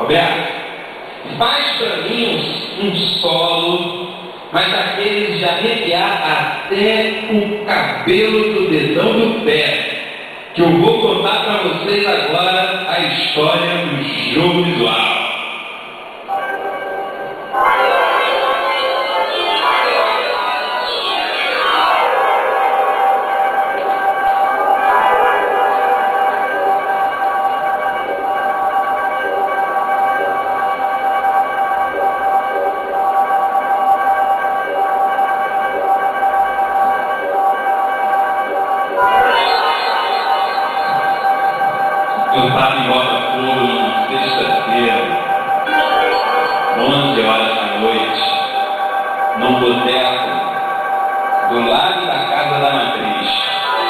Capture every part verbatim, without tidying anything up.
Roberto, faz para mim um, um solo, mas aqueles de arrepiar até o cabelo do dedão do pé, que eu vou contar para vocês agora a história do jogo visual. Eu estava em Botafogo, sexta-feira, onze horas da noite, num boteco do lado da casa da matriz.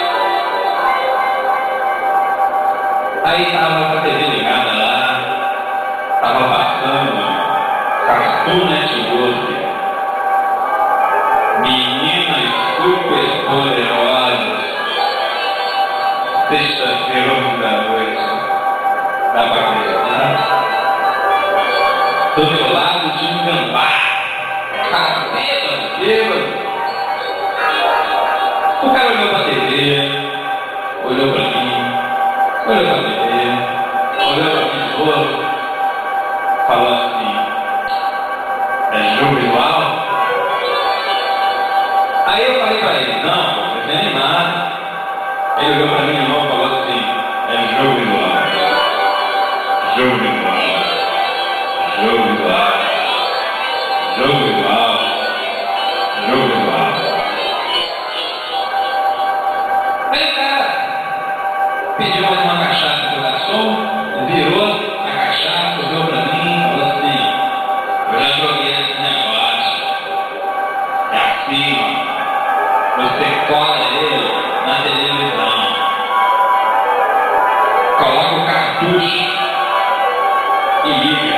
Aí estava a T V ligada lá, estava passando Cartoon Network, meninas super poderosas, sexta-feira, onze da noite. Dá para acreditar? Do meu lado de um gambá, cara bêbado, bêbado. O cara olhou para a T V, olhou para mim, olhou para a T V, olhou para mim de novo, falou assim: é jogo igual? Aí eu falei para ele: não, não tem nada. Ele olhou para mim de novo e falou assim: é jogo igual. Jogo igual, jogo igual, jogo igual, jogo igual. Aí o cara pediu mais uma cachaça pro garçom, virou a cachaça, olhou pra mim e falou assim: eu já joguei esse negócio. É assim, ó. Você cola ele na televisão, coloca o cartucho e liga.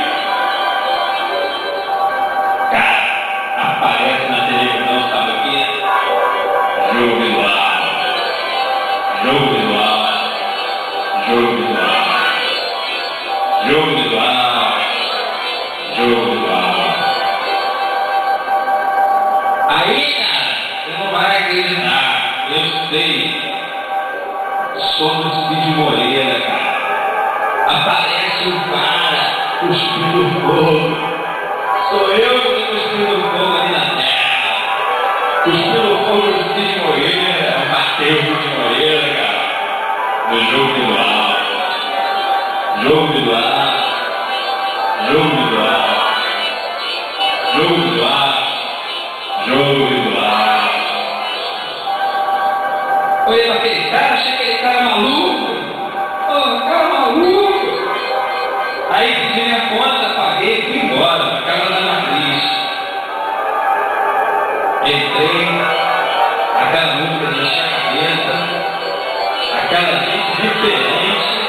Cara, aparece na televisão, sabe o quê? Jogo visual. Jogo visual. Jogo visual. Jogo visual. Jogo visual. Aí, cara, você não vai acreditar. Eu sei. Somos Cid Moreira, cara. Aparece o cara cuspindo fogo. Sou eu que estou cuspindo fogo ali na terra. Cuspindo fogo do Cid Moreira, bateu o Cid Moreira, cara. No jogo visual. Jogo visual. Jogo visual. Jogo visual. Jogo visual. Olhei para aquele cara, achei aquele cara maluco. Oh, cara maluco. Aí pedi minha conta, paguei e fui embora para casa da matriz. Entrei, aquela música de encher a cabeça, aquela gente diferente,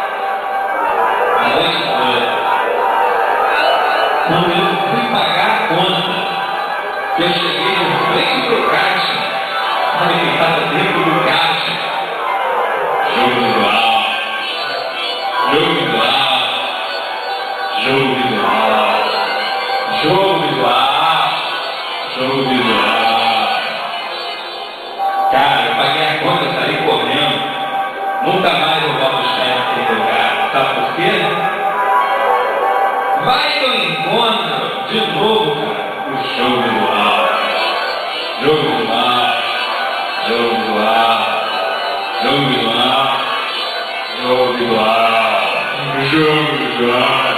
a noite toda. Quando eu fui pagar a conta, eu cheguei no frente do caixa, sabe que estava dentro do caixa. Jogo visual, jogo visual. Jogo visual, jogo visual, jogo visual. Cara, eu paguei a conta e saí correndo. Nunca mais eu volto a estar naquele lugar. Sabe por quê? Vai que eu encontro de novo, cara, o jogo visual. Jogo visual, jogo visual, jogo visual, jogo visual, jogo visual.